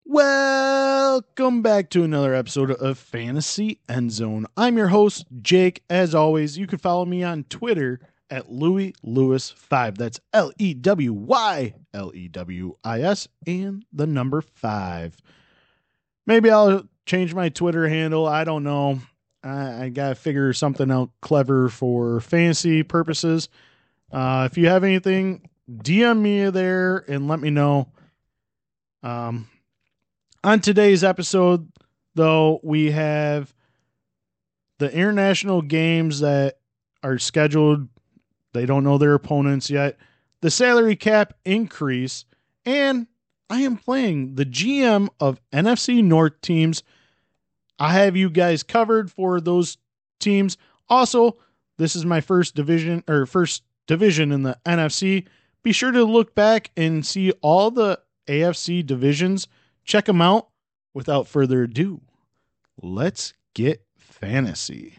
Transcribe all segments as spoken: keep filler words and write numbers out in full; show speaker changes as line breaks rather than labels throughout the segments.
Welcome back to another episode of Fantasy End Zone. I'm your host, Jake. As always, you can follow me on Twitter at Louis Lewis five. That's L E W Y L E W I S and the number five. Maybe I'll change my Twitter handle. I don't know. I, I got to figure something out clever for fantasy purposes. Uh, if you have anything, D M me there and let me know. Um, On today's episode, though, we have the international games that are scheduled. They don't know their opponents yet. The salary cap increase. And I am playing the G M of N F C North teams. I have you guys covered for those teams. Also, this is my first division or first division in the N F C. Be sure to look back and see all the A F C divisions. Check them out. Without further ado, let's get fantasy.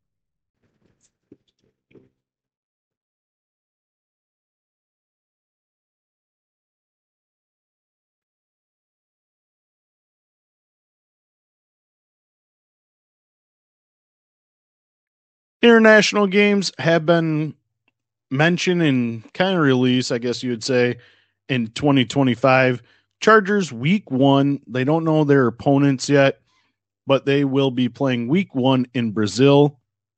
International games have been mentioned and kind of released, I guess you would say, in twenty twenty-five. Chargers week one. They don't know their opponents yet, but they will be playing week one in Brazil.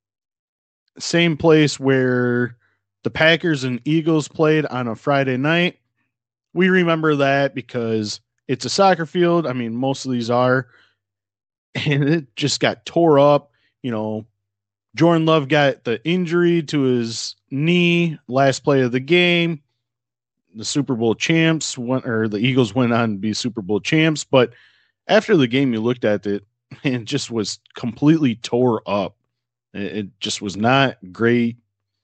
Same place where the Packers and Eagles played on a Friday night. We remember that because it's a soccer field. I mean, most of these are. And it just got tore up. You know, Jordan Love got the injury to his knee last play of the game. The Super Bowl champs went, or the Eagles went on to be Super Bowl champs. But after the game, you looked at it and it just was completely tore up. It just was not great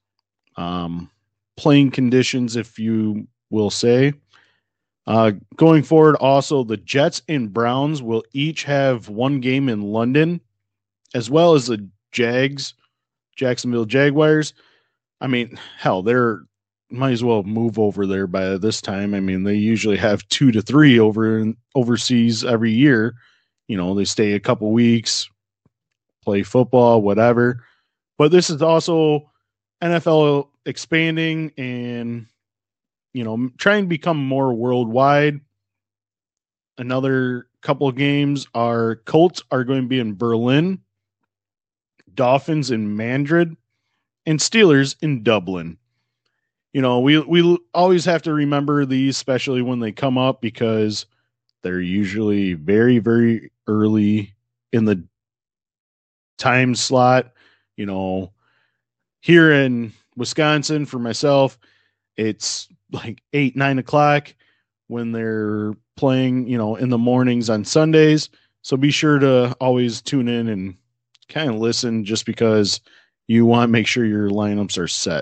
um, playing conditions, if you will say. Uh, going forward, also, the Jets and Browns will each have one game in London, as well as the Jags, Jacksonville Jaguars. I mean, hell, they're might as well move over there by this time. I mean, they usually have two to three over in, overseas every year. You know, they stay a couple weeks, play football, whatever. But this is also N F L expanding and, you know, trying to become more worldwide. Another couple of games are Colts are going to be in Berlin, Dolphins in Madrid, and Steelers in Dublin. You know, we we always have to remember these, especially when they come up, because they're usually very, very early in the time slot. You know, here in Wisconsin, for myself, it's like eight, nine o'clock when they're playing, you know, in the mornings on Sundays. So be sure to always tune in and kind of listen, just because you want to make sure your lineups are set.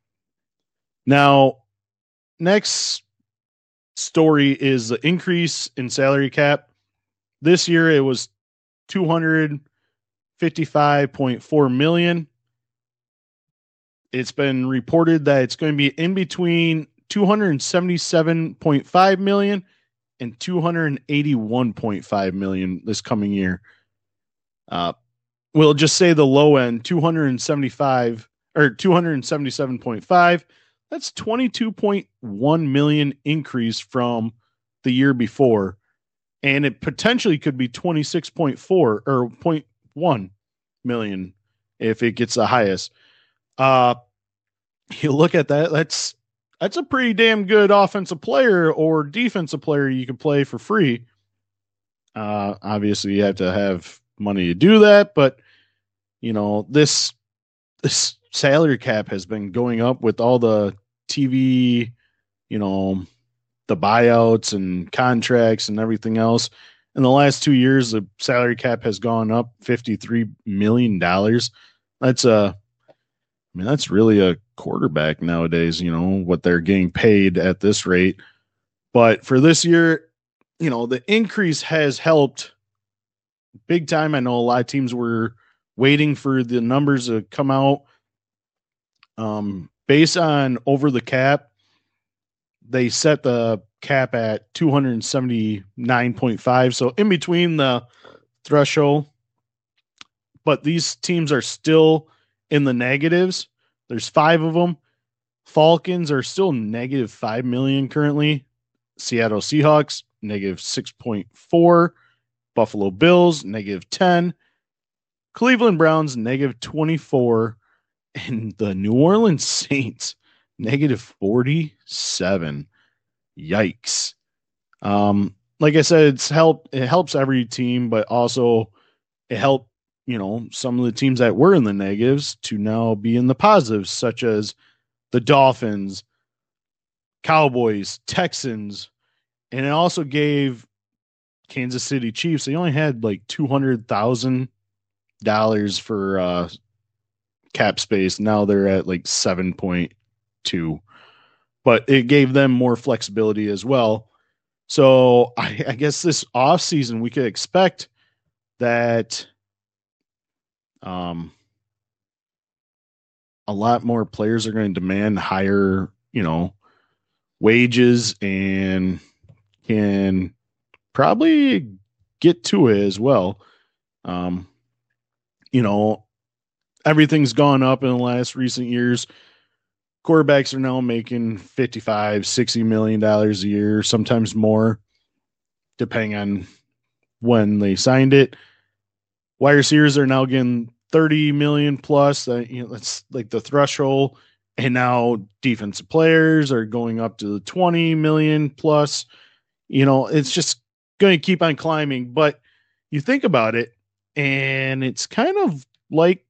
Now, next story is the increase in salary cap. This year it was two hundred fifty-five point four million. It's been reported that it's going to be in between two hundred seventy-seven point five million and two hundred eighty-one point five million this coming year. Uh, we'll just say the low end, two hundred seventy-five or two hundred seventy-seven point five. That's twenty-two point one million increase from the year before. And it potentially could be twenty-six point four or zero point one million if it gets the highest. Uh, you look at that, that's that's a pretty damn good offensive player or defensive player you can play for free. Uh, obviously, you have to have money to do that, but you know, this this salary cap has been going up with all the T V, you know, the buyouts and contracts and everything else. In the last two years, the salary cap has gone up fifty-three million dollars. That's a, I mean, that's really a quarterback nowadays, you know, what they're getting paid at this rate. But for this year, you know, the increase has helped big time. I know a lot of teams were waiting for the numbers to come out. Um, based on over the cap, they set the cap at two hundred seventy-nine point five. So in between the threshold, but these teams are still in the negatives. There's five of them. Falcons are still negative five million currently. Seattle Seahawks, negative six point four. Buffalo Bills, negative ten. Cleveland Browns, negative twenty-four. And the New Orleans Saints, negative forty-seven. Yikes. Um, like I said, it's helped. It helps every team, but also it helped, you know, some of the teams that were in the negatives to now be in the positives, such as the Dolphins, Cowboys, Texans, and it also gave Kansas City Chiefs. They only had like two hundred thousand dollars for uh, cap space. Now they're at like seven point two, but it gave them more flexibility as well. So I, I guess this off season we could expect that um, a lot more players are going to demand higher, you know, wages and can probably get to it as well. Um, you know, everything's gone up in the last recent years. Quarterbacks are now making fifty-five, sixty million dollars a year, sometimes more, depending on when they signed it. Wide receivers are now getting thirty million plus. Uh, you know, that's like the threshold. And now defensive players are going up to the twenty million plus. You know, it's just going to keep on climbing. But you think about it, and it's kind of like,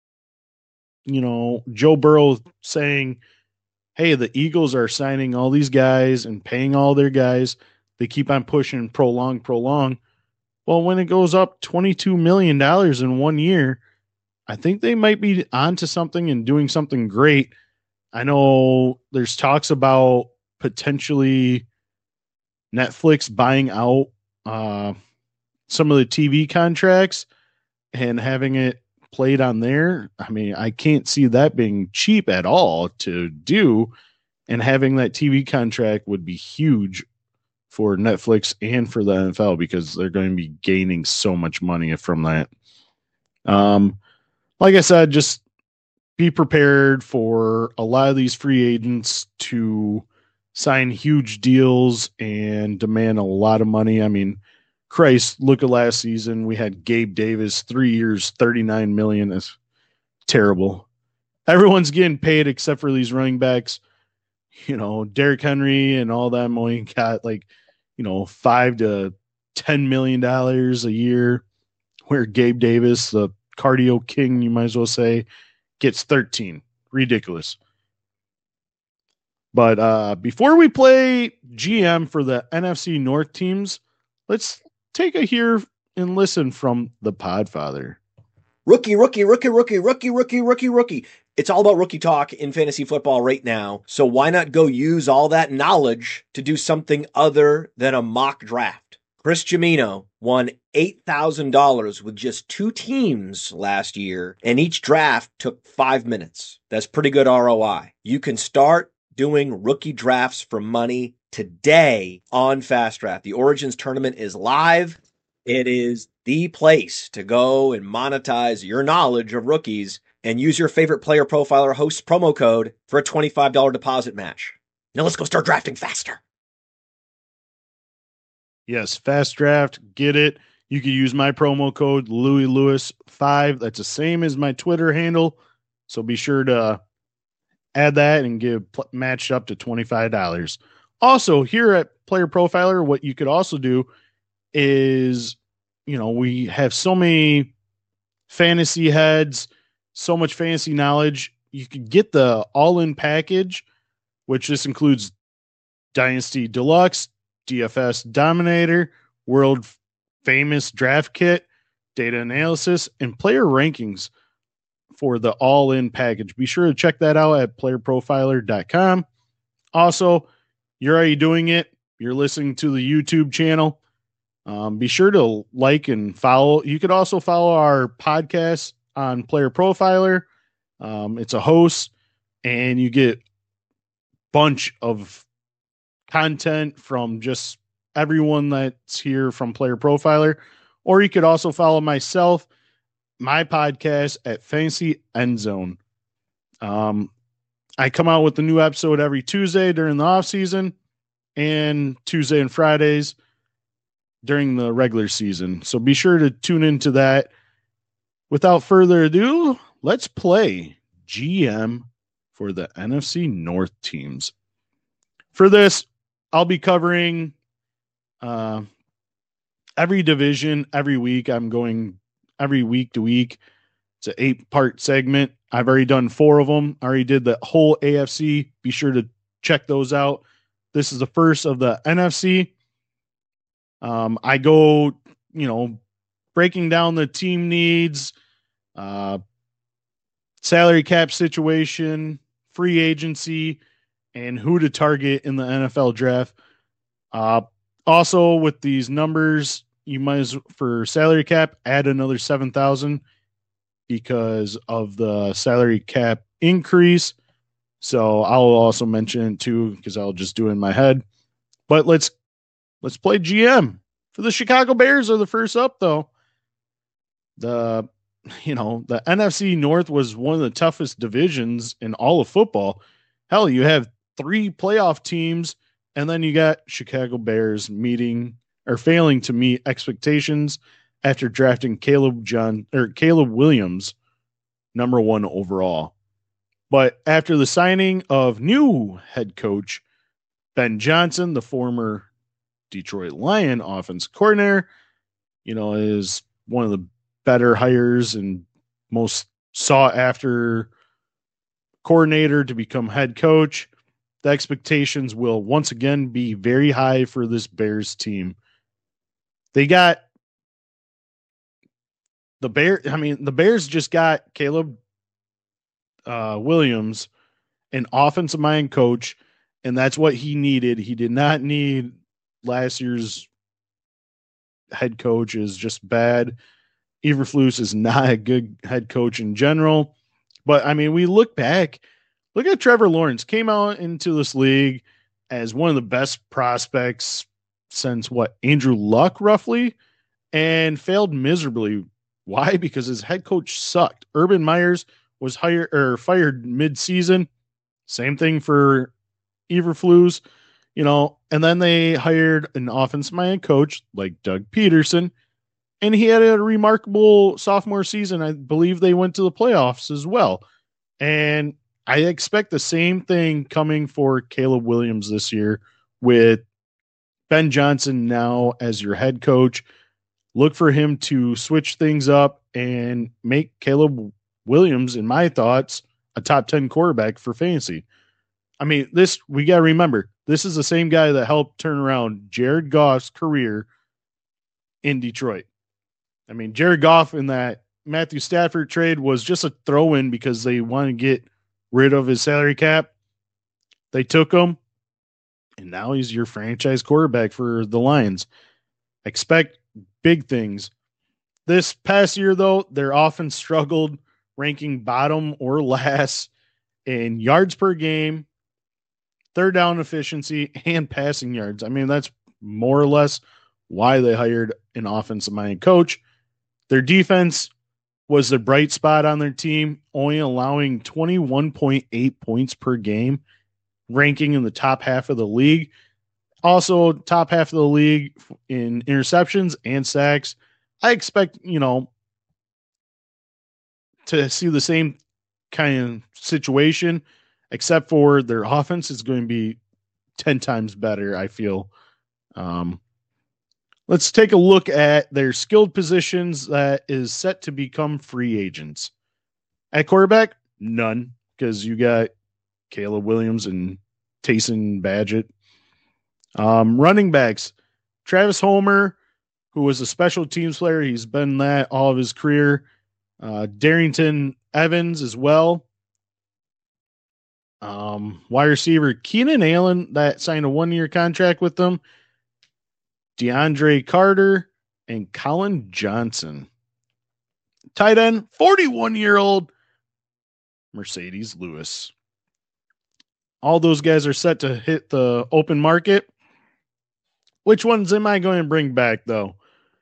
you know, Joe Burrow saying, hey, the Eagles are signing all these guys and paying all their guys. They keep on pushing, prolong, prolong. Well, when it goes up twenty-two million dollars in one year, I think they might be onto something and doing something great. I know there's talks about potentially Netflix buying out uh, some of the T V contracts and having it played on there. I mean, I can't see that being cheap at all to do, and having that T V contract would be huge for Netflix and for the N F L because they're going to be gaining so much money from that. Um, like I said, just be prepared for a lot of these free agents to sign huge deals and demand a lot of money. I mean, Christ, look at last season. We had Gabe Davis, three years, thirty-nine million dollars. That's terrible. Everyone's getting paid except for these running backs. You know, Derrick Henry and all them only got like, you know, five to ten million dollars a year, where Gabe Davis, the cardio king, you might as well say, gets thirteen. Ridiculous. But uh, before we play G M for the N F C North teams, let's take a hear and listen from the Podfather.
Rookie, rookie, rookie, rookie, rookie, rookie, rookie, rookie. It's all about rookie talk in fantasy football right now. So why not go use all that knowledge to do something other than a mock draft? Chris Gimino won eight thousand dollars with just two teams last year, and each draft took five minutes. That's pretty good R O I. You can start doing rookie drafts for money today on Fast Draft. The Origins tournament is live. It is the place to go and monetize your knowledge of rookies and use your favorite player profiler host promo code for a twenty-five dollars deposit match. Now let's go start drafting faster.
Yes, Fast Draft, get it. You can use my promo code Louis Lewis five. That's the same as my Twitter handle. So be sure to add that and get matched up to twenty-five dollars. Also, here at Player Profiler, what you could also do is, you know, we have so many fantasy heads, so much fantasy knowledge. You could get the all-in package, which this includes Dynasty Deluxe, D F S Dominator, World Famous Draft Kit, data analysis, and player rankings for the all-in package. Be sure to check that out at player profiler dot com. Also, you're already doing it. You're listening to the YouTube channel. Um, be sure to like and follow. You could also follow our podcast on Player Profiler. Um, it's a host, and you get a bunch of content from just everyone that's here from Player Profiler. Or you could also follow myself, my podcast at Fantasy End Zone. Um, I come out with a new episode every Tuesday during the off season and Tuesday and Fridays during the regular season. So be sure to tune into that. Without further ado, let's play G M for the N F C North teams. For this, I'll be covering uh, every division every week. I'm going every week to week. It's an eight-part segment. I've already done four of them. I already did the whole A F C. Be sure to check those out. This is the first of the N F C. Um, I go, you know, breaking down the team needs, uh, salary cap situation, free agency, and who to target in the N F L draft. Uh, also, with these numbers, you might, as for salary cap, add another seven thousand because of the salary cap increase. So I'll also mention it too because I'll just do it in my head. But let's let's play G M. For the Chicago Bears are the first up, though. The you know the N F C North was one of the toughest divisions in all of football. Hell, you have three playoff teams, and then you got Chicago Bears meeting or failing to meet expectations after drafting Caleb John or Caleb Williams, number one overall. But after the signing of new head coach Ben Johnson, the former Detroit Lion offense coordinator, you know, is one of the better hires and most sought after coordinator to become head coach. The expectations will once again be very high for this Bears team. They got the Bear. I mean, the Bears just got Caleb uh, Williams, an offensive mind coach, and that's what he needed. He did not need last year's head coach is just bad. Eberflus is not a good head coach in general. But, I mean, we look back, look at Trevor Lawrence. Came out into this league as one of the best prospects since, what, Andrew Luck, roughly, and failed miserably. Why? Because his head coach sucked. Urban Myers was hired or fired mid-season. Same thing for Eberflus, you know, and then they hired an offensive-minded coach like Doug Peterson, and he had a remarkable sophomore season. I believe they went to the playoffs as well. And I expect the same thing coming for Caleb Williams this year with Ben Johnson now as your head coach. Look for him to switch things up and make Caleb Williams, in my thoughts, a top ten quarterback for fantasy. I mean, this, we got to remember, this is the same guy that helped turn around Jared Goff's career in Detroit. I mean, Jared Goff in that Matthew Stafford trade was just a throw-in because they want to get rid of his salary cap. They took him, and now he's your franchise quarterback for the Lions. Expect big things. This past year, though, their offense struggled, ranking bottom or last in yards per game, third down efficiency, and passing yards. I mean, that's more or less why they hired an offensive-minded coach. Their defense was the bright spot on their team, only allowing twenty-one point eight points per game, ranking in the top half of the league. Also, top half of the league in interceptions and sacks. I expect, you know, to see the same kind of situation, except for their offense is going to be ten times better, I feel. Um, let's take a look at their skilled positions that is set to become free agents. At quarterback, none, because you got Caleb Williams and Taysom Badgett. Um, running backs, Travis Homer, who was a special teams player. He's been that all of his career. Uh, Darrington Evans as well. Um, wide receiver Keenan Allen that signed a one-year contract with them. DeAndre Carter and Colin Johnson. Tight end, forty-one-year-old Mercedes Lewis. All those guys are set to hit the open market. Which ones am I going to bring back, though?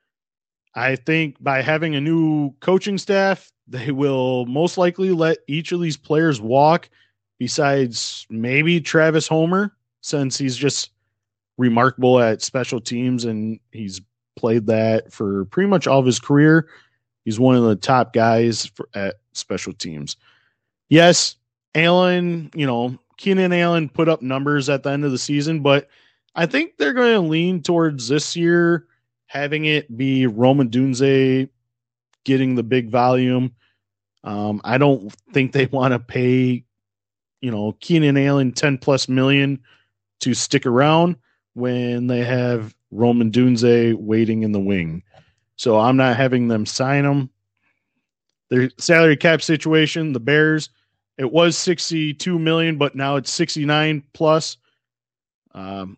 I think by having a new coaching staff, they will most likely let each of these players walk, besides maybe Travis Homer, since he's just remarkable at special teams and he's played that for pretty much all of his career. He's one of the top guys for, at special teams. Yes, Allen, you know, Keenan Allen put up numbers at the end of the season, but I think they're going to lean towards this year having it be Rome Odunze getting the big volume. Um, I don't think they want to pay, you know, Keenan Allen ten plus million to stick around when they have Rome Odunze waiting in the wing. So I'm not having them sign him. Their salary cap situation, the Bears, it was sixty-two million, but now it's sixty-nine plus. Um,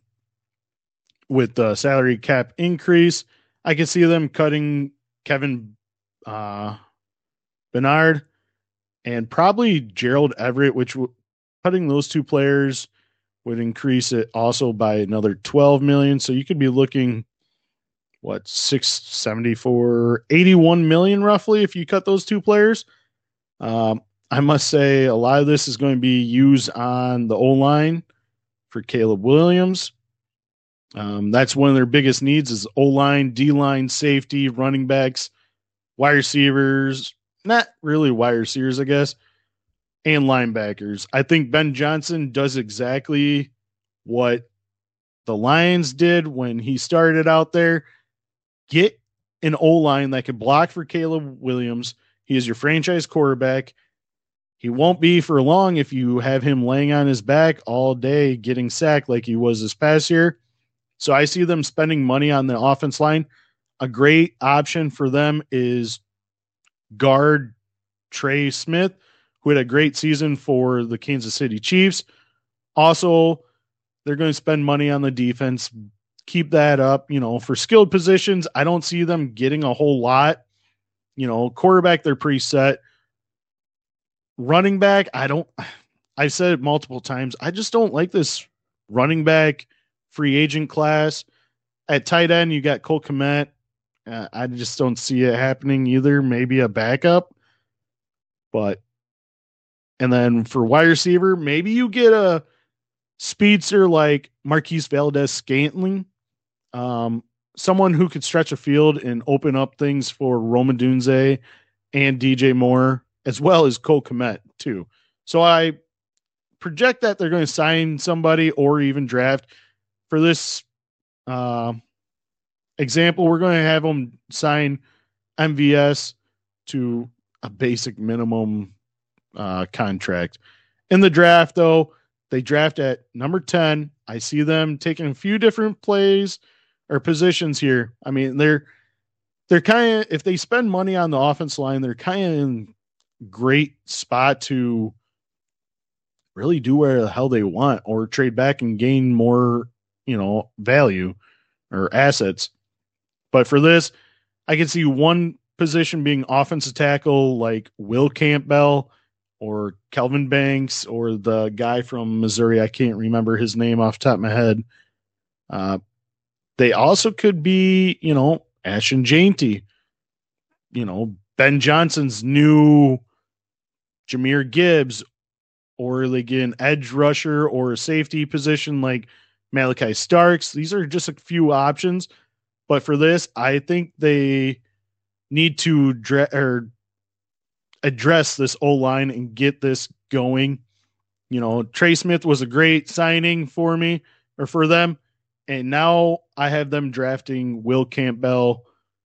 with the salary cap increase, I can see them cutting Kevin uh, Bernard and probably Gerald Everett, which w- cutting those two players would increase it also by another twelve million. So you could be looking, what, six seventy-four, eighty-one million roughly if you cut those two players. Um, I must say a lot of this is going to be used on the O-line for Caleb Williams. Um, that's one of their biggest needs is O-line, D-line, safety, running backs, wide receivers, not really wide receivers, I guess, and linebackers. I think Ben Johnson does exactly what the Lions did when he started out there. Get an O-line that could block for Caleb Williams. He is your franchise quarterback. He won't be for long if you have him laying on his back all day getting sacked like he was this past year. So I see them spending money on the offense line. A great option for them is guard Trey Smith, who had a great season for the Kansas City Chiefs. Also, they're going to spend money on the defense. Keep that up. You know, for skilled positions, I don't see them getting a whole lot. You know, quarterback, they're pretty set. Running back, I don't, I've said it multiple times. I just don't like this running back free agent class. At tight end, you got Cole Kmet. Uh, I just don't see it happening either. Maybe a backup. But, and then for wide receiver, maybe you get a speedster like Marquise Valdez-Scantling. Um, someone who could stretch a field and open up things for Rome Odunze and D J Moore, as well as Cole Kmet, too. So I project that they're going to sign somebody or even draft. For this uh, example, we're going to have them sign M V S to a basic minimum uh, contract. In the draft, though, they draft at number ten. I see them taking a few different plays or positions here. I mean, they're they're kind of, if they spend money on the offense line, they're kind of in great spot to really do where the hell they want or trade back and gain more, you know, value or assets. But for this, I can see one position being offensive tackle like Will Campbell or Kelvin Banks or the guy from Missouri. I can't remember his name off the top of my head. Uh, they also could be, you know, Ashton Janty, you know, Ben Johnson's new Jahmyr Gibbs, or they get an edge rusher or a safety position like Malachi Starks. These are just a few options. But for this, I think they need to dre- or address this O-line and get this going. You know, Trey Smith was a great signing for me or for them. And now I have them drafting Will Campbell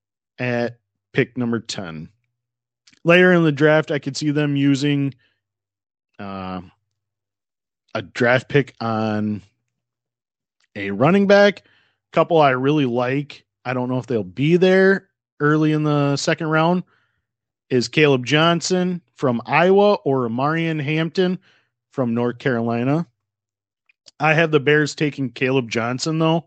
at pick number ten. Later in the draft, I could see them using uh, a draft pick on a running back. Couple I really like. I don't know if they'll be there early in the second round. Is Caleb Johnson from Iowa or Amarian Hampton from North Carolina. I have the Bears taking Caleb Johnson, though.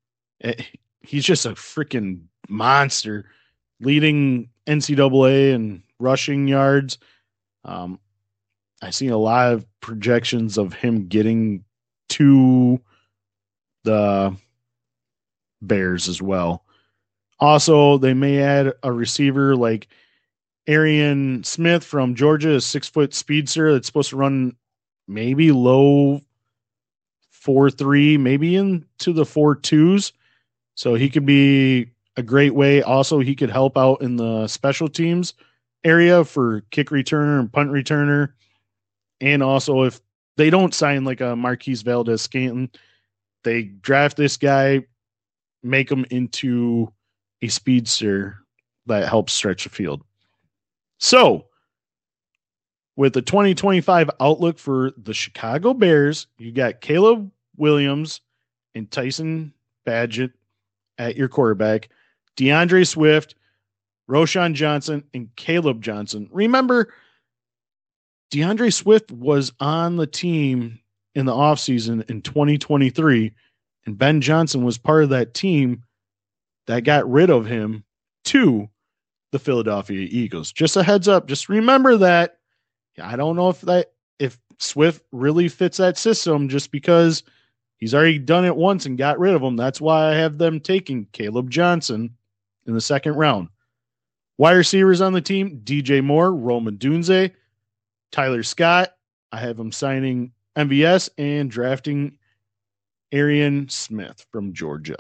He's just a freaking monster, leading N C double A and rushing yards. Um, I see a lot of projections of him getting to the Bears as well. Also, they may add a receiver like Arian Smith from Georgia, a six foot speedster that's supposed to run maybe low four three, maybe into the four twos. So he could be a great way. Also, he could help out in the special teams area for kick returner and punt returner. And also, if they don't sign like a Marquise Valdez Scantling, they draft this guy, make him into a speedster that helps stretch the field. So, with the twenty twenty-five outlook for the Chicago Bears, you got Caleb Williams and Tyson Badgett at your quarterback, DeAndre Swift, Roschon Johnson, and Caleb Johnson. Remember, DeAndre Swift was on the team in the offseason in twenty twenty-three, and Ben Johnson was part of that team that got rid of him to the Philadelphia Eagles. Just a heads up. Just remember that. I don't know if that if Swift really fits that system just because he's already done it once and got rid of him. That's why I have them taking Caleb Johnson in the second round. Wide receivers on the team, D J Moore, Roman Dunze, Tyler Scott. I have him signing M V S and drafting Arian Smith from Georgia.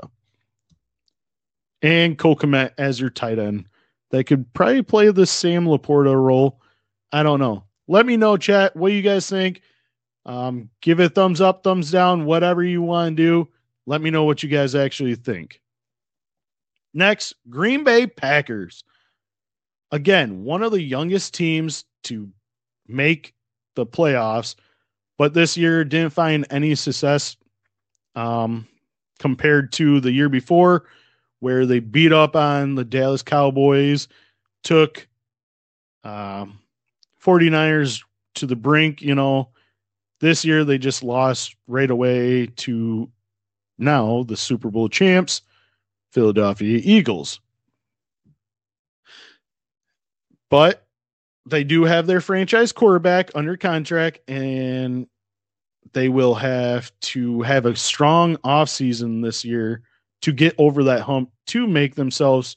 And Cole Kmet as your tight end. That could probably play the Sam Laporta role. I don't know. Let me know, chat, what you guys think. Um, give it a thumbs up, thumbs down, whatever you want to do. Let me know what you guys actually think. Next, Green Bay Packers. Again, one of the youngest teams to make the playoffs, but this year didn't find any success um, compared to the year before, where they beat up on the Dallas Cowboys, took um, 49ers to the brink. You know, this year they just lost right away to now the Super Bowl champs, Philadelphia Eagles. But they do have their franchise quarterback under contract, and they will have to have a strong offseason this year to get over that hump to make themselves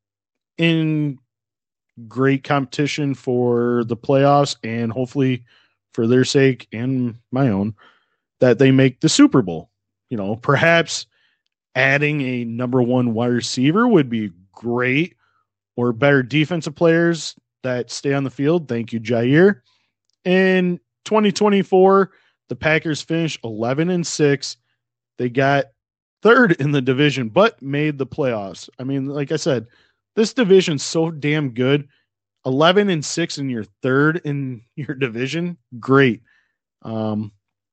in great competition for the playoffs, and hopefully for their sake and my own that they make the Super Bowl. You know, perhaps adding a number one wide receiver would be great, or better defensive players that stay on the field. Thank you, Jair. In twenty twenty-four, the Packers finished eleven and six. They got third in the division, but made the playoffs. I mean, like I said, this division's so damn good. eleven and six and you're third in your division. Great. Um,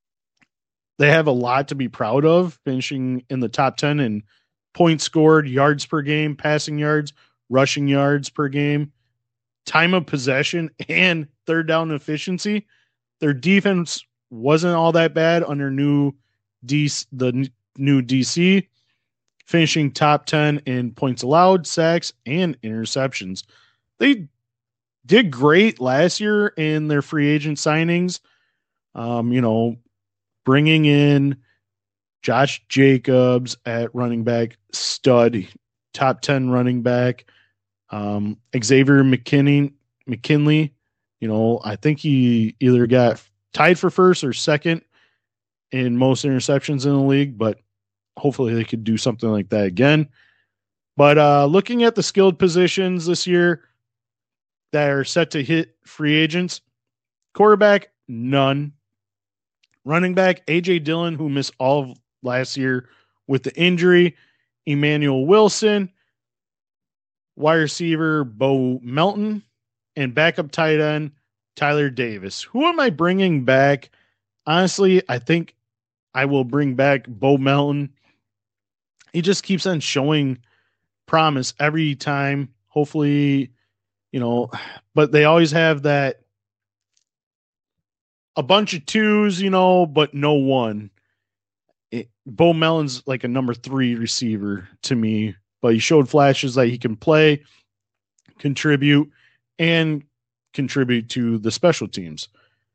they have a lot to be proud of, finishing in the top ten in points scored, yards per game, passing yards, rushing yards per game, time of possession, and third down efficiency. Their defense wasn't all that bad under new D, the new D C, finishing top ten in points allowed, sacks, and interceptions. They did great last year in their free agent signings. Um, you know, bringing in Josh Jacobs at running back, stud, top ten running back. Um, Xavier McKinney, McKinley, you know, I think he either got tied for first or second in most interceptions in the league, but hopefully they could do something like that again. But uh, looking at the skilled positions this year that are set to hit free agents, quarterback, none. Running back, A J Dillon, who missed all of last year with the injury. Emmanuel Wilson. Wide receiver, Bo Melton. And backup tight end, Tyler Davis. Who am I bringing back? Honestly, I think I will bring back Bo Melton. He just keeps on showing promise every time. Hopefully, you know, but they always have that a bunch of twos, you know, but no one. It, Bo Melton's like a number three receiver to me, but he showed flashes that he can play, contribute, and contribute to the special teams.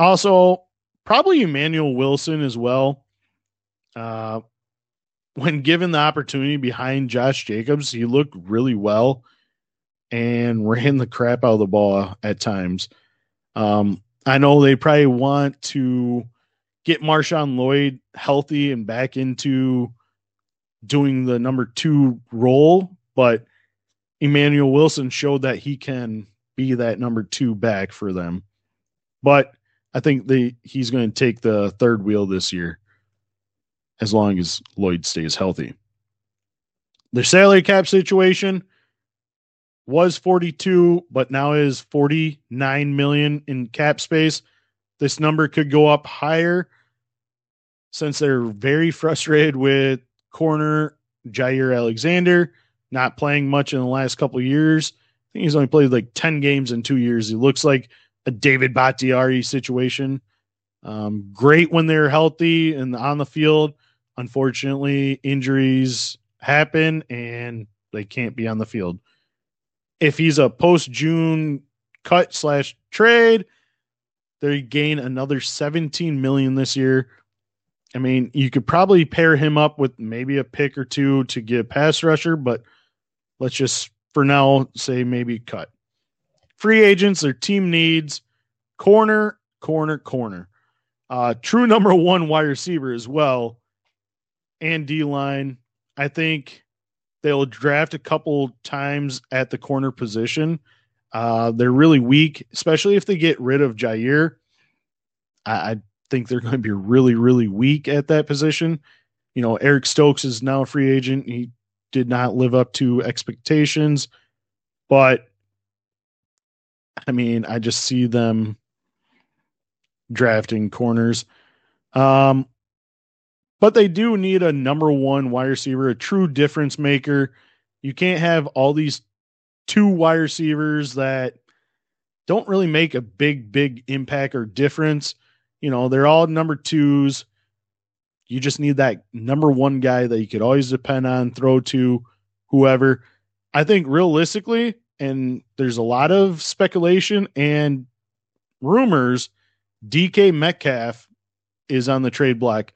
Also, probably Emmanuel Wilson as well. Uh, when given the opportunity behind Josh Jacobs, he looked really well and ran the crap out of the ball at times. Um, I know they probably want to get Marshawn Lloyd healthy and back into doing the number two role, but Emmanuel Wilson showed that he can be that number two back for them. But I think they he's going to take the third wheel this year as long as Lloyd stays healthy. Their salary cap situation was forty-two, but now is forty-nine million in cap space. This number could go up higher since they're very frustrated with corner Jair Alexander not playing much in the last couple of years. I think he's only played like ten games in two years. He looks like a David Bakhtiari situation. Um, great when they're healthy and on the field. Unfortunately, injuries happen and they can't be on the field. If he's a post-June cut slash trade, they gain another seventeen million dollars this year. I mean, you could probably pair him up with maybe a pick or two to get a pass rusher, but let's just, for now, say maybe cut. Free agents, their team needs corner, corner, corner. Uh, true number one wide receiver as well, and D-line. I think they'll draft a couple times at the corner position. Uh, they're really weak, especially if they get rid of Jair. I, I think they're going to be really, really weak at that position. You know, Eric Stokes is now a free agent. He did not live up to expectations, but I mean, I just see them drafting corners. Um, but they do need a number one wide receiver, a true difference maker. You can't have all these two wide receivers that don't really make a big, big impact or difference. You know, they're all number twos. You just need that number one guy that you could always depend on, throw to whoever. I think realistically, and there's a lot of speculation and rumors, D K Metcalf is on the trade block.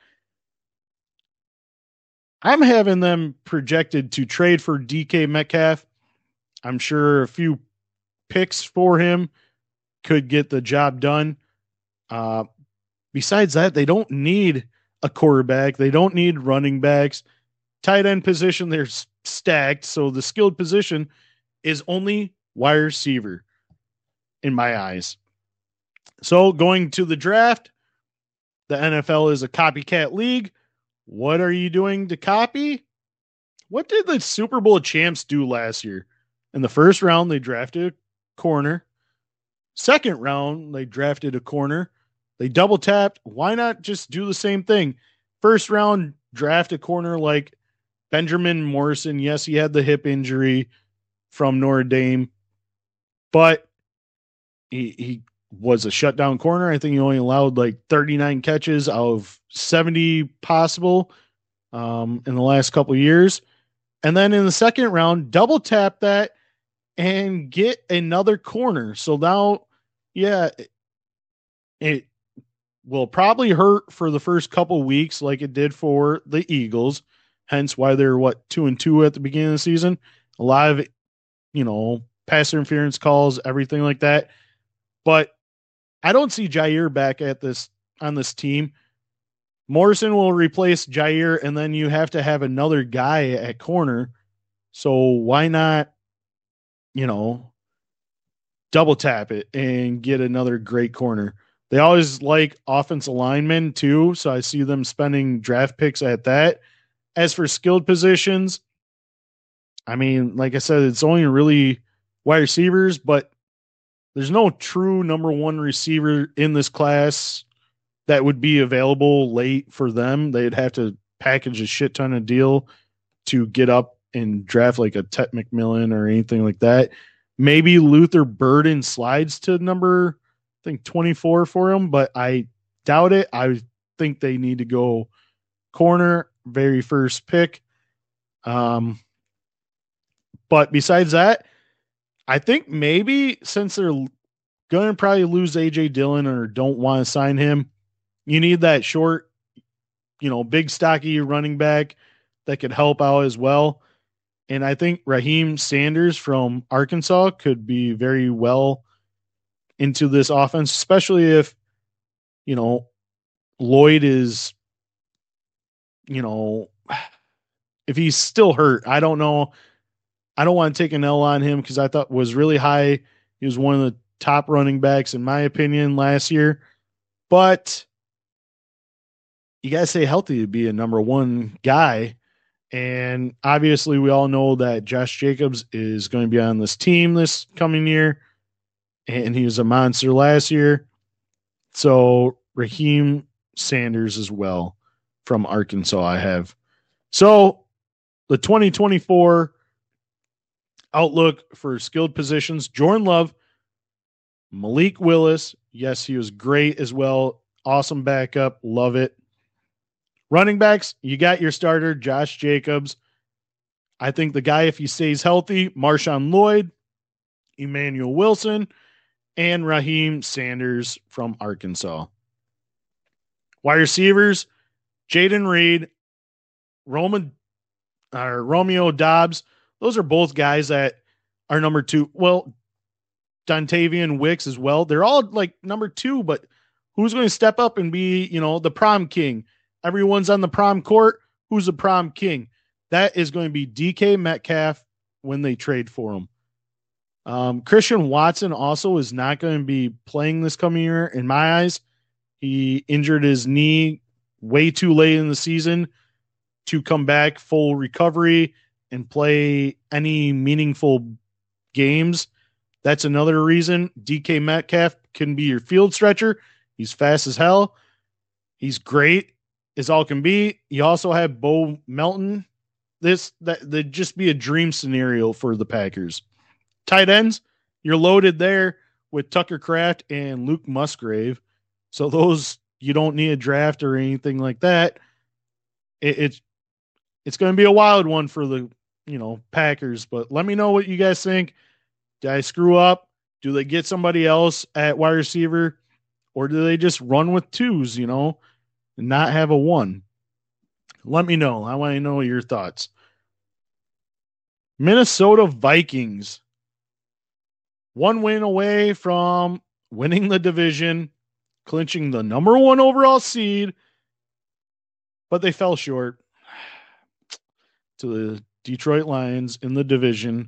I'm having them projected to trade for D K Metcalf. I'm sure a few picks for him could get the job done. Uh, besides that, they don't need a quarterback. They don't need running backs. Tight end position, they're stacked. So the skilled position is only wide receiver in my eyes. So going to the draft, the N F L is a copycat league. What are you doing to copy? What did the Super Bowl champs do last year? In the first round, they drafted a corner. Second round, they drafted a corner. They double tapped. Why not just do the same thing? First round, draft a corner like Benjamin Morrison. Yes, he had the hip injury from Notre Dame, but he, he was a shutdown corner. I think he only allowed like thirty-nine catches out of seventy possible um, in the last couple of years. And then in the second round, double tap that and get another corner. So now, yeah, it, it will probably hurt for the first couple of weeks like it did for the Eagles. Hence why they're, what, two and two at the beginning of the season. A lot of, you know, pass interference calls, everything like that. But I don't see Jair back at this on this team. Morrison will replace Jair, and then you have to have another guy at corner. So why not, you know, double tap it and get another great corner? They always like offensive linemen too, so I see them spending draft picks at that. As for skilled positions, I mean, like I said, it's only really wide receivers, but there's no true number one receiver in this class that would be available late for them. They'd have to package a shit ton of deal to get up and draft like a Ted McMillan or anything like that. Maybe Luther Burden slides to number, I think, twenty-four for him, but I doubt it. I think they need to go corner, very first pick. Um, but besides that, I think maybe since they're Going to probably lose A J Dillon or don't want to sign him. You need that short, you know, big stocky running back that could help out as well. And I think Raheem Sanders from Arkansas could be very well into this offense, especially if, you know, Lloyd is, you know, if he's still hurt. I don't know. I don't want to take an L on him because I thought was really high. He was one of the top running backs, in my opinion, last year. But you got to stay healthy to be a number one guy. And obviously, we all know that Josh Jacobs is going to be on this team this coming year. And he was a monster last year. So Raheem Sanders as well from Arkansas I have. So the twenty twenty-four outlook for skilled positions, Jordan Love, Malik Willis. Yes, he was great as well. Awesome backup. Love it. Running backs, you got your starter, Josh Jacobs. I think the guy, if he stays healthy, Marshawn Lloyd, Emmanuel Wilson, and Raheem Sanders from Arkansas. Wide receivers, Jaden Reed, Roman, or Romeo Dobbs. Those are both guys that are number two. Well, Dontavian Wicks as well. They're all like number two, but who's going to step up and be, you know, the prom king? Everyone's on the prom court. Who's the prom king? That is going to be D K Metcalf when they trade for him. Um, Christian Watson also is not going to be playing this coming year in my eyes. He injured his knee way too late in the season to come back full recovery and play any meaningful games. That's another reason D K Metcalf can be your field stretcher. He's fast as hell. He's great as all can be. You also have Bo Melton. This that would just be a dream scenario for the Packers. Tight ends, you're loaded there with Tucker Kraft and Luke Musgrave. So those, you don't need a draft or anything like that. It, it's it's going to be a wild one for the, you know, Packers. But let me know what you guys think. Did I screw up? Do they get somebody else at wide receiver? Or do they just run with twos, you know, and not have a one? Let me know. I want to know your thoughts. Minnesota Vikings. One win away from winning the division, clinching the number one overall seed, but they fell short to the Detroit Lions in the division.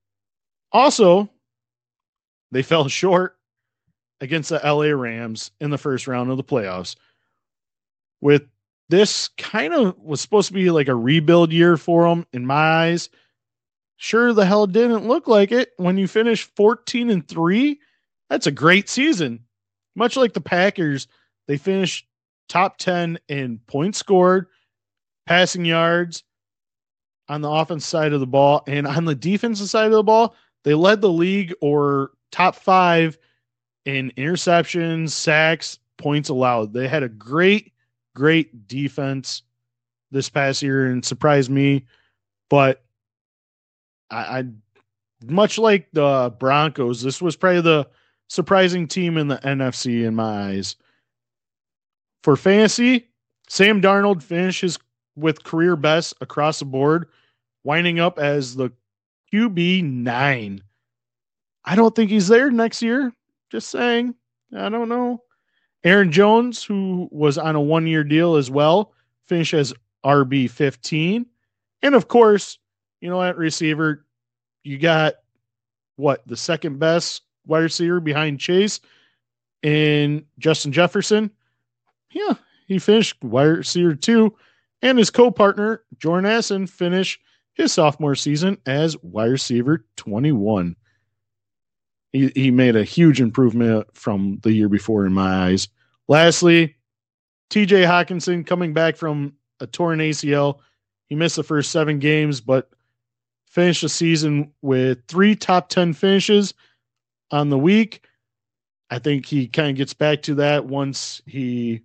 Also, they fell short against the L A Rams in the first round of the playoffs. With this kind of was supposed to be like a rebuild year for them in my eyes. Sure the hell didn't look like it when you finish fourteen and three. That's a great season. Much like the Packers, they finished top ten in points scored, passing yards on the offense side of the ball, and on the defensive side of the ball, they led the league or top five in interceptions, sacks, points allowed. They had a great, great defense this past year and surprised me, but I, I much like the Broncos, this was probably the surprising team in the N F C in my eyes. For fantasy, Sam Darnold finishes with career best across the board, winding up as the Q B nine. I don't think he's there next year. Just saying. I don't know. Aaron Jones, who was on a one-year deal as well, finished as R B fifteen. And of course, you know, at receiver, you got what, the second best wide receiver behind Chase and Justin Jefferson. Yeah, he finished wide receiver two, and his co-partner Jordan Addison finished his sophomore season as wide receiver twenty-one. He he made a huge improvement from the year before in my eyes. Lastly, T J Hawkinson coming back from a torn A C L. He missed the first seven games, but finished the season with three top ten finishes on the week. I think he kind of gets back to that once he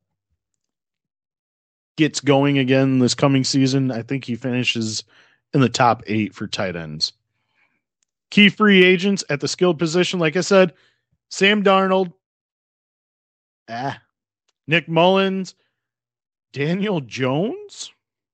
gets going again this coming season. I think he finishes in the top eight for tight ends. Key free agents at the skilled position. Like I said, Sam Darnold, ah, Nick Mullins, Daniel Jones,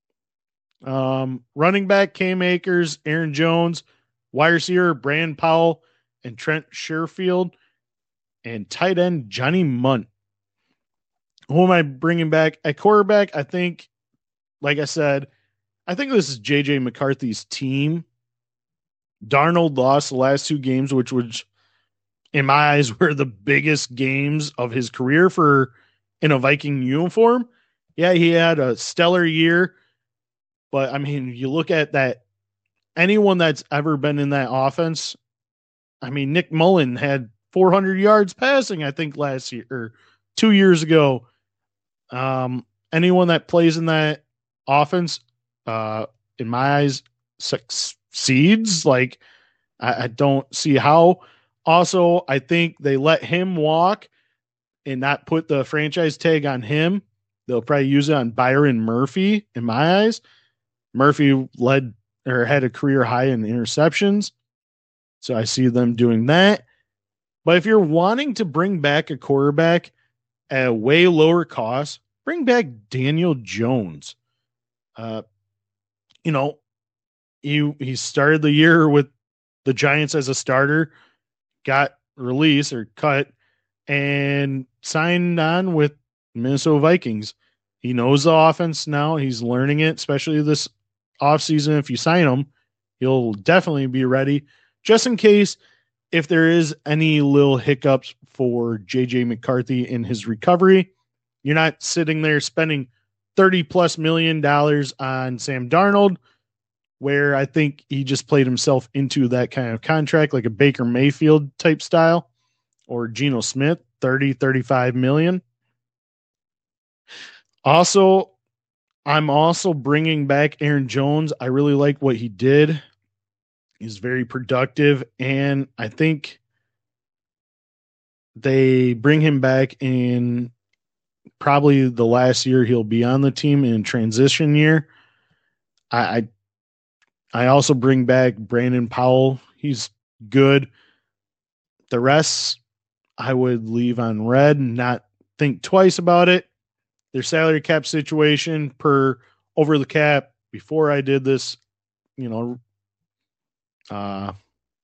um, running back Cam Akers, Aaron Jones, wide receiver Brandon Powell and Trent Sherfield, and tight end Johnny Munt. Who am I bringing back at quarterback? I think, like I said, I think this is J J McCarthy's team. Darnold lost the last two games, which was, in my eyes, were the biggest games of his career for in a Viking uniform. Yeah, he had a stellar year, but I mean, you look at that, anyone that's ever been in that offense, I mean, Nick Mullen had four hundred yards passing, I think, last year or two years ago. Um, anyone that plays in that offense, uh, in my eyes, succeeds. Like, I, I don't see how. Also, I think they let him walk and not put the franchise tag on him. They'll probably use it on Byron Murphy, in my eyes. Murphy led or had a career high in interceptions. So I see them doing that. But if you're wanting to bring back a quarterback at a way lower cost, bring back Daniel Jones. Uh, you know, he he started the year with the Giants as a starter, got released or cut, and signed on with Minnesota Vikings. He knows the offense now. He's learning it, especially this offseason. If you sign him, he'll definitely be ready. Just in case if there is any little hiccups for J J McCarthy in his recovery, you're not sitting there spending thirty plus million dollars on Sam Darnold, where I think he just played himself into that kind of contract, like a Baker Mayfield type style, or Geno Smith, thirty, thirty-five million. Also, I'm also bringing back Aaron Jones. I really like what he did. He's very productive, and I think they bring him back in probably the last year he'll be on the team in transition year. I, I I also bring back Brandon Powell. He's good. The rest I would leave on red and not think twice about it. Their salary cap situation per over the cap before I did this, you know, uh,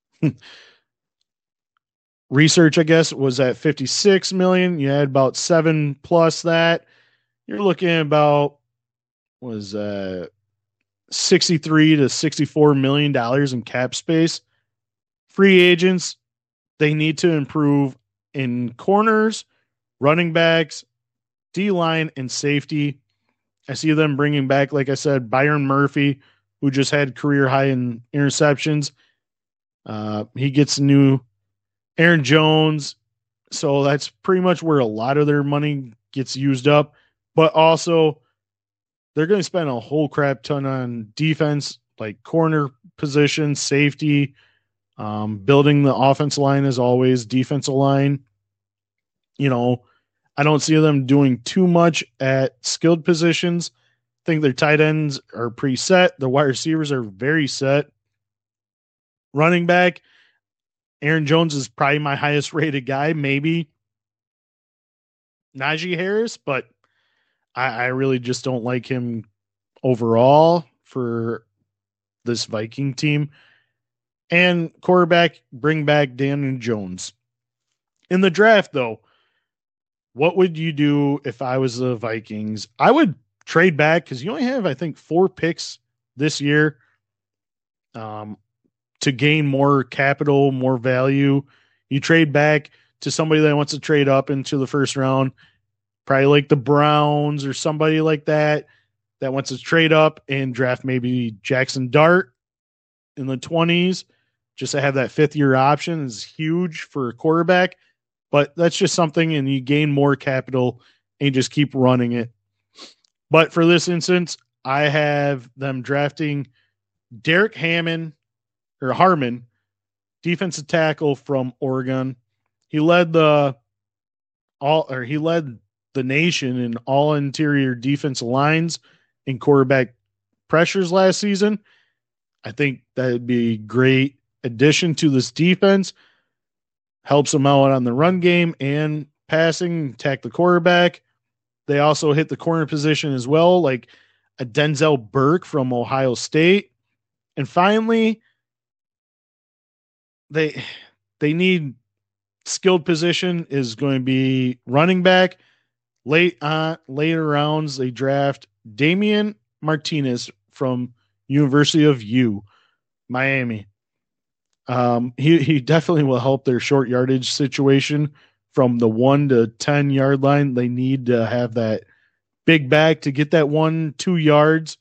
research, I guess, was at fifty-six million. You had about seven plus that. You're looking at about was uh sixty-three to sixty-four million dollars in cap space. Free agents, they need to improve in corners, running backs, D-line, and safety. I see them bringing back, like I said, Byron Murphy, who just had career high in interceptions. Uh, he gets new Aaron Jones. So that's pretty much where a lot of their money gets used up. But also, they're going to spend a whole crap ton on defense, like corner position, safety, um, building the offensive line as always, defensive line. You know, I don't see them doing too much at skilled positions. I think their tight ends are pretty set. The wide receivers are very set. Running back, Aaron Jones is probably my highest rated guy, maybe Najee Harris, but I, I really just don't like him overall for this Viking team. And quarterback, bring back Daniel Jones. In the draft, though, what would you do if I was the Vikings? I would trade back because you only have, I think, four picks this year um, to gain more capital, more value. You trade back to somebody that wants to trade up into the first round, probably like the Browns or somebody like that that wants to trade up and draft maybe Jackson Dart in the twenties just to have that fifth year option is huge for a quarterback. But that's just something, and you gain more capital and just keep running it. But for this instance, I have them drafting Derek Hammond or Harmon, defensive tackle from Oregon. He led the all or he led the nation in all interior defensive lines and quarterback pressures last season. I think that would be a great addition to this defense. helps them out on the run game and passing, attack the quarterback. They also hit the corner position as well, like a Denzel Burke from Ohio State. And finally, they they need skilled position is going to be running back. Late on later rounds, they draft Damian Martinez from University of U, Miami. Um, he he definitely will help their short yardage situation from the one to ten yard line. They need to have that big back to get that one two yards.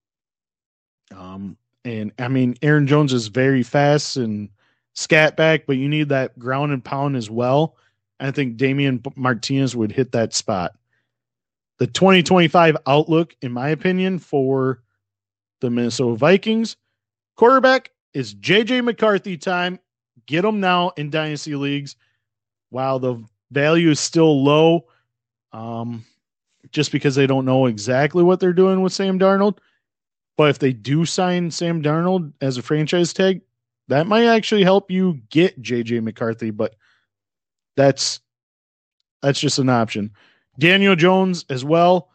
Um, and I mean, Aaron Jones is very fast and scat back, but you need that ground and pound as well. I think Damian Martinez would hit that spot. The twenty twenty-five outlook, in my opinion, for the Minnesota Vikings quarterback is J J McCarthy time. Get him now in dynasty leagues while the value is still low, um, just because they don't know exactly what they're doing with Sam Darnold. But if they do sign Sam Darnold as a franchise tag, that might actually help you get J J McCarthy, but that's that's just an option. Daniel Jones as well.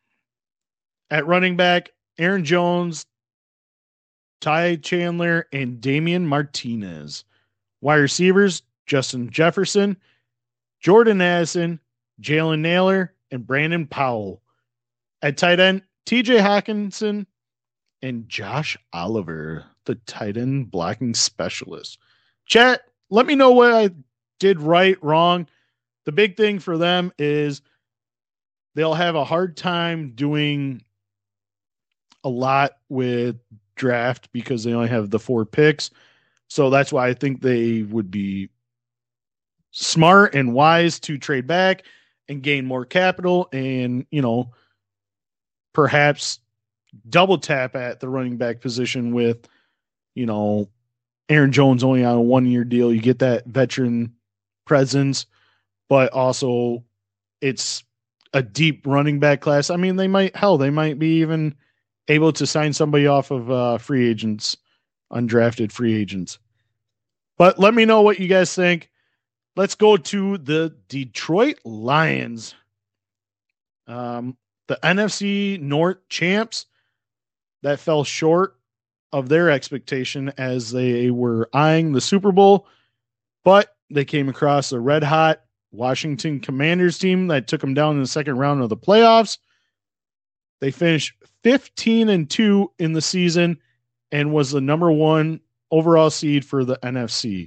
At running back, Aaron Jones, Ty Chandler, and Damian Martinez. Wide receivers, Justin Jefferson, Jordan Addison, Jalen Naylor, and Brandon Powell. At tight end, T J Hawkinson and Josh Oliver, the tight end blocking specialist. Chat, let me know what I did right, wrong. The big thing for them is they'll have a hard time doing a lot with draft because they only have the four picks. So that's why I think they would be smart and wise to trade back and gain more capital and, you know, perhaps double tap at the running back position with, you know, Aaron Jones only on a one year deal. You get that veteran presence, but also it's a deep running back class. I mean, they might, hell, they might be even able to sign somebody off of uh, free agents, undrafted free agents. But let me know what you guys think. Let's go to the Detroit Lions. Um, the N F C North champs that fell short of their expectation as they were eyeing the Super Bowl, but they came across a red hot Washington Commanders team that took them down in the second round of the playoffs. They finished fifteen and two in the season and was the number one overall seed for the N F C.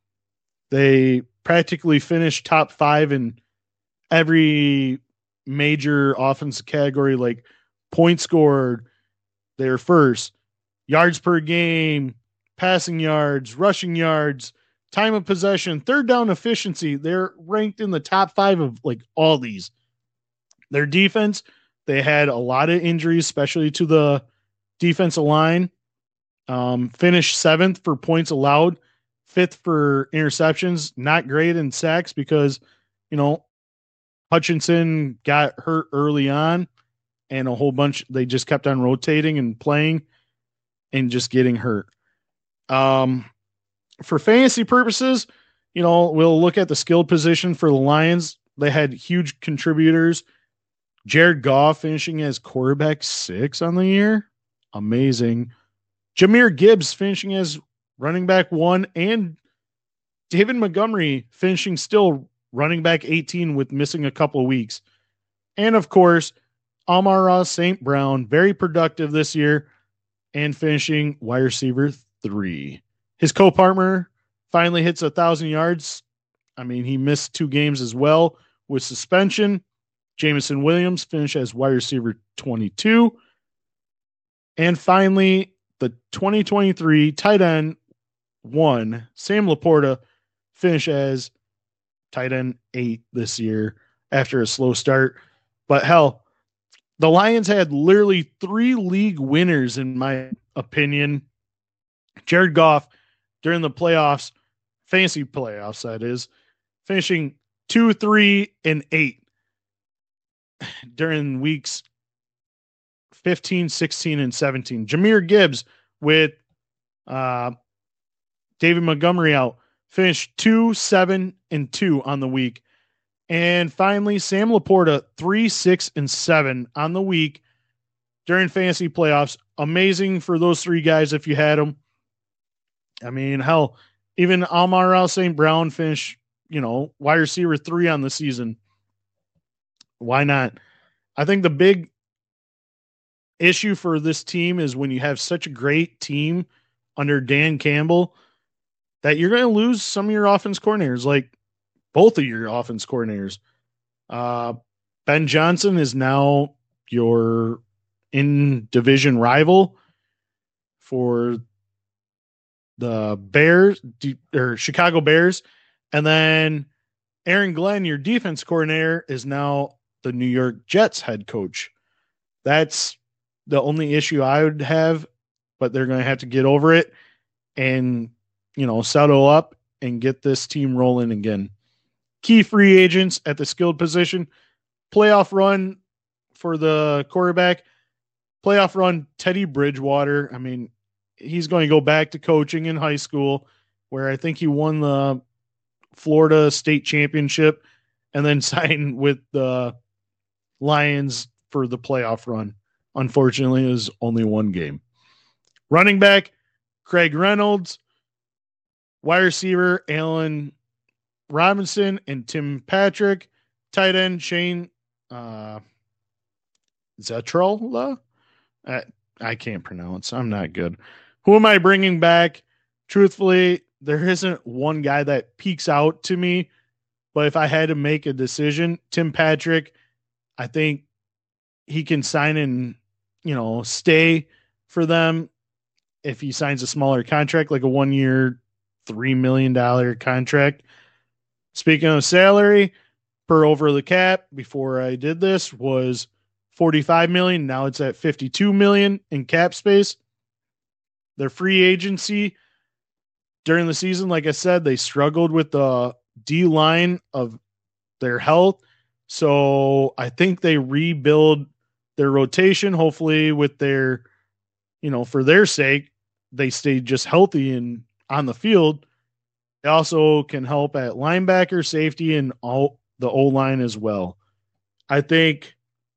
They practically finished top five in every major offensive category, like points scored, they were first, yards per game, passing yards, rushing yards, time of possession, third down efficiency. They're ranked in the top five of like all these. Their defense, they had a lot of injuries, especially to the defensive line. Um, finished seventh for points allowed, fifth for interceptions. Not great in sacks because, you know, Hutchinson got hurt early on and a whole bunch, they just kept on rotating and playing and just getting hurt. Um, for fantasy purposes, you know, we'll look at the skilled position for the Lions. They had huge contributors. Jared Goff finishing as quarterback six on the year. Amazing. Jahmyr Gibbs finishing as running back one, and David Montgomery finishing still running back eighteen with missing a couple of weeks. And of course, Amon-Ra Saint Brown, very productive this year and finishing wide receiver three. His co-partner finally hits a thousand yards. I mean, he missed two games as well with suspension. Jameson Williams finished as wide receiver twenty-two. And finally, the twenty twenty-three tight end one, Sam Laporta, finished as tight end eight this year after a slow start. But hell, the Lions had literally three league winners, in my opinion. Jared Goff during the playoffs, fantasy playoffs, that is, finishing two, three, and eight during weeks fifteen, sixteen, and seventeen. Jahmyr Gibbs with uh, David Montgomery out finished two, seven, and two on the week. And finally, Sam Laporta, three, six, and seven on the week during fantasy playoffs. Amazing for those three guys if you had them. I mean, hell, even Amon-Ra Saint Brown finished, you know, wide receiver three on the season. Why not? I think the big issue for this team is when you have such a great team under Dan Campbell that you're going to lose some of your offense coordinators, like both of your offense coordinators. Uh, Ben Johnson is now your in division rival for the Bears or Chicago Bears. And then Aaron Glenn, your defense coordinator, is now the New York Jets head coach. That's the only issue I would have, but they're going to have to get over it and, you know, settle up and get this team rolling again. Key free agents at the skilled position, playoff run for the quarterback, playoff run Teddy Bridgewater. I mean, he's going to go back to coaching in high school, where I think he won the Florida State Championship and then signed with the Lions for the playoff run. Unfortunately, it was only one game. Running back, Craig Reynolds. Wide receiver, Allen Robinson and Tim Patrick. Tight end, Shane uh, Zetrola. I, I can't pronounce. I'm not good. Who am I bringing back? Truthfully, there isn't one guy that peeks out to me. But if I had to make a decision, Tim Patrick, I think he can sign and, you know, stay for them if he signs a smaller contract, like a one-year, three million dollars contract. Speaking of salary, per over the cap, before I did this, was forty-five million dollars. Now it's at fifty-two million dollars in cap space. Their free agency during the season, like I said, they struggled with the D-line of their health. So I think they rebuild their rotation, hopefully with their, you know, for their sake, they stay just healthy and on the field. It also can help at linebacker, safety, and all the O-line as well. I think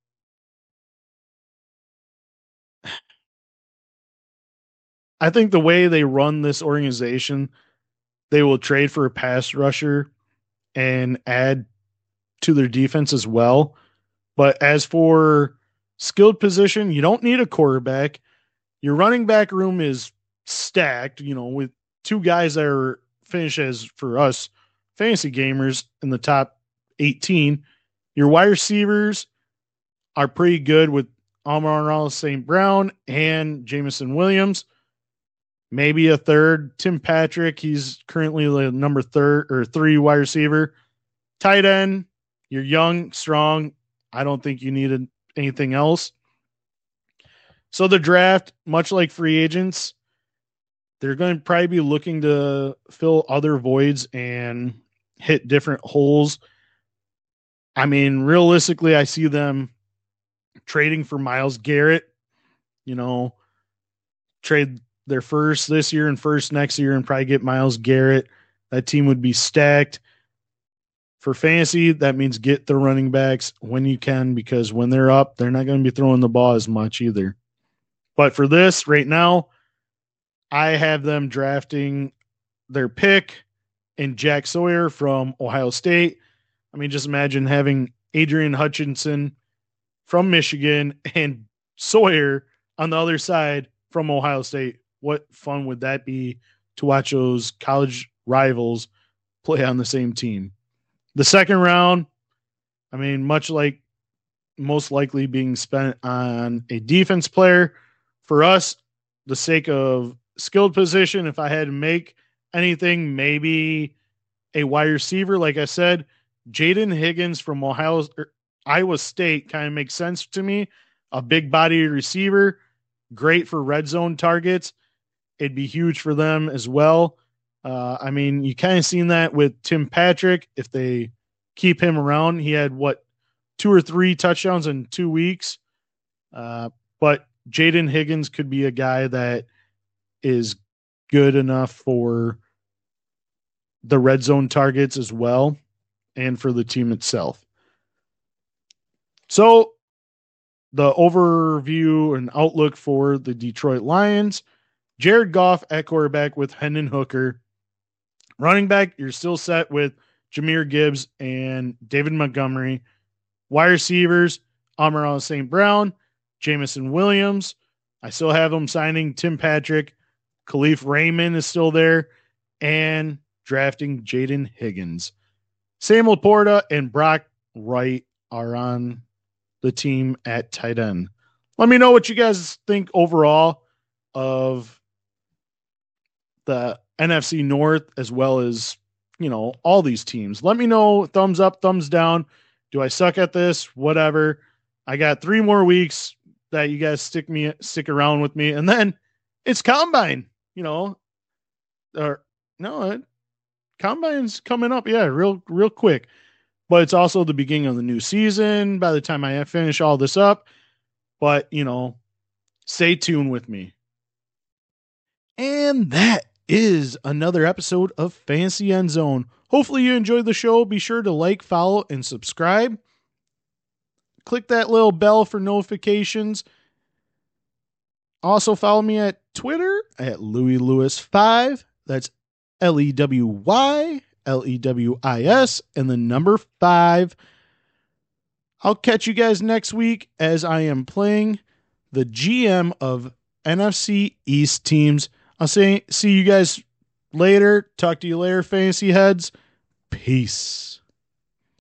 I think the way they run this organization, they will trade for a pass rusher and add to their defense as well. But as for skilled position, you don't need a quarterback. Your running back room is stacked, you know, with two guys that are finished as, for us, fantasy gamers in the top eighteen. Your wide receivers are pretty good with Amon-Ra Saint Brown and Jameson Williams. Maybe a third, Tim Patrick. He's currently the number third or three wide receiver. Tight end, you're young, strong. I don't think you needed anything else. So the draft, much like free agents, they're going to probably be looking to fill other voids and hit different holes. I mean, realistically, I see them trading for Myles Garrett, you know, trade their first this year and first next year and probably get Myles Garrett. That team would be stacked. For fantasy, that means get the running backs when you can, because when they're up, they're not going to be throwing the ball as much either. But for this, right now, I have them drafting their pick in Jack Sawyer from Ohio State. I mean, just imagine having Adrian Hutchinson from Michigan and Sawyer on the other side from Ohio State. What fun would that be to watch those college rivals play on the same team? The second round, I mean, much like most likely being spent on a defense player, for us, the sake of skilled position, if I had to make anything, maybe a wide receiver. Like I said, Jaden Higgins from Ohio, Iowa State kind of makes sense to me. A big body receiver, great for red zone targets. It'd be huge for them as well. Uh, I mean, you kind of seen that with Tim Patrick. If they keep him around, he had what, two or three touchdowns in two weeks. Uh, but Jaden Higgins could be a guy that is good enough for the red zone targets as well, and for the team itself. So the overview and outlook for the Detroit Lions: Jared Goff at quarterback with Hendon Hooker. Running back, you're still set with Jahmyr Gibbs and David Montgomery. Wide receivers, Amon-Ra Saint Brown, Jameson Williams. I still have them signing Tim Patrick. Khalif Raymond is still there. And drafting Jaden Higgins. Sam Laporta and Brock Wright are on the team at tight end. Let me know what you guys think overall of the N F C North, as well as, you know, all these teams. Let me know, thumbs up, thumbs down. Do I suck at this? Whatever. I got three more weeks that you guys stick me stick around with me, and then it's combine. You know, or no, combine's coming up. Yeah, real real quick. But it's also the beginning of the new season by the time I finish all this up. But, you know, stay tuned with me. And that is another episode of Fantasy End Zone. Hopefully you enjoyed the show. Be sure to like, follow, and subscribe. Click that little bell for notifications. Also follow me at Twitter at Louis Lewis five. That's L E W Y L E W I S and the number five. I'll catch you guys next week as I am playing the G M of N F C East teams. I'll say, see you guys later. Talk to you later, fantasy heads. Peace.